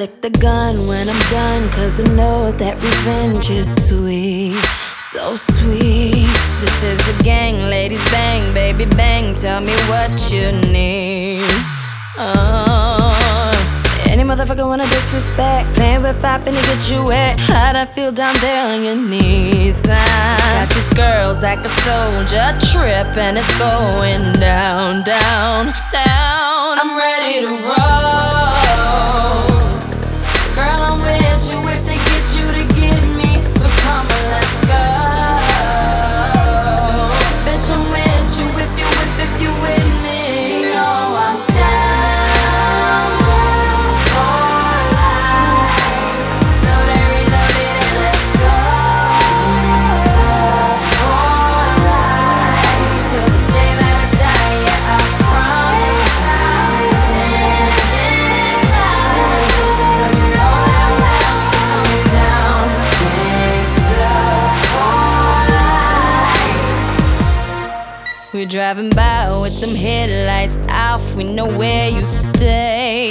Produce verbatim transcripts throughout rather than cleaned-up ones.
lick the gun when I'm done, cause I know that revenge is sweet, so sweet. This is a gang, ladies bang, baby bang, tell me what you need. uh, Any motherfucker wanna disrespect, playing with fire finna get you wet. How'd I feel down there on your knees? I got these girls like a soldier trip, and it's going down, down, down. I'm ready to roll. Girl, I'm with you if they get you to get me, so come on, let's go. Bitch, I'm with you if you with, if you with me. You know I'm down for life. Loaded, reloaded, and let's go. For life, till the day that I die, yeah, I promise I'll stand in line. You know that I'm down, you know I'm down. Gangsta for life. We're driving by with them headlights off, we know where you stay.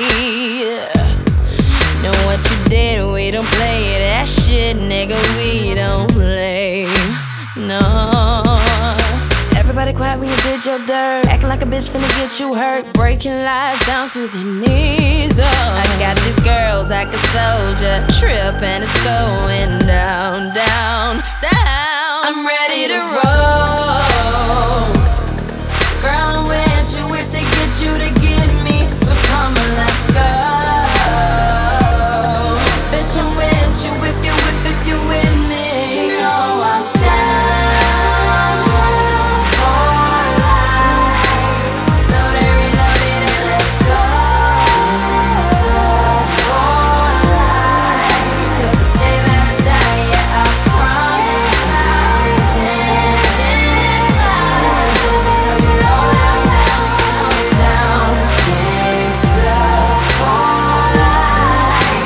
Know what you did, we don't play that shit, nigga, we don't play. No. Everybody quiet when you did your dirt, acting like a bitch finna get you hurt, breaking lies down to their knees. Oh, I got these girls like a soldier trip, and it's going down, down, down. I'm ready to roll. Girl, I'm with you if they get you to get me, so come on, let's go. Bitch, I'm with you if you with, if you with me. You know I'm down for life. Loaded, reloaded, and let's go. For life, till the day that I die, yeah, I promise I'll stand in line. You know that I'm down, you know I'm down. Gangsta for life.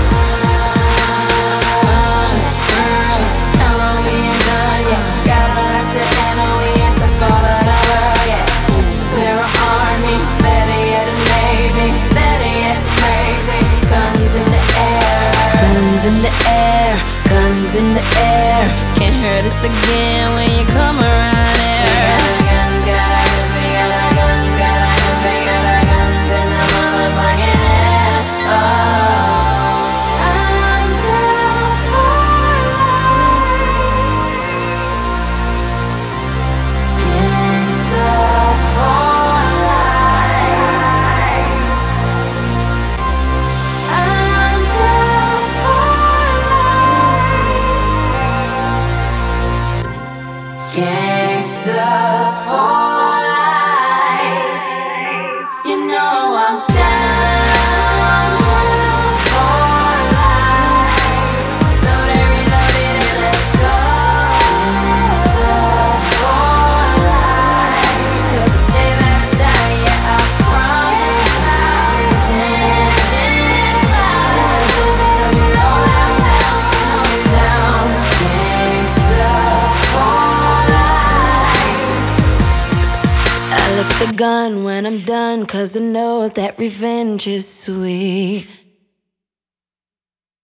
Just burn, count on me and done, yeah. Got a lot to handle, we ain't took all of the world, yeah. We're an army, better yet a navy, better yet crazy. Guns in the air, guns in the air, guns in the air. Can't hear this again when you come around here. We got our guns, got our guns, we got our guns, got our guns, we got our guns in the motherfucking air. Oh, I'm down for life. Gangsta for life. I'm down for life. Gangsta for life. You know I'm down for life. Loaded, reloaded, and let's go. Gangsta for life, till the day that I die, yeah, I promise I'll stand in line. You know that I'm down, you know I'm down. Gangsta for life. I lick the gun when I'm done, cause I know that revenge is sweet.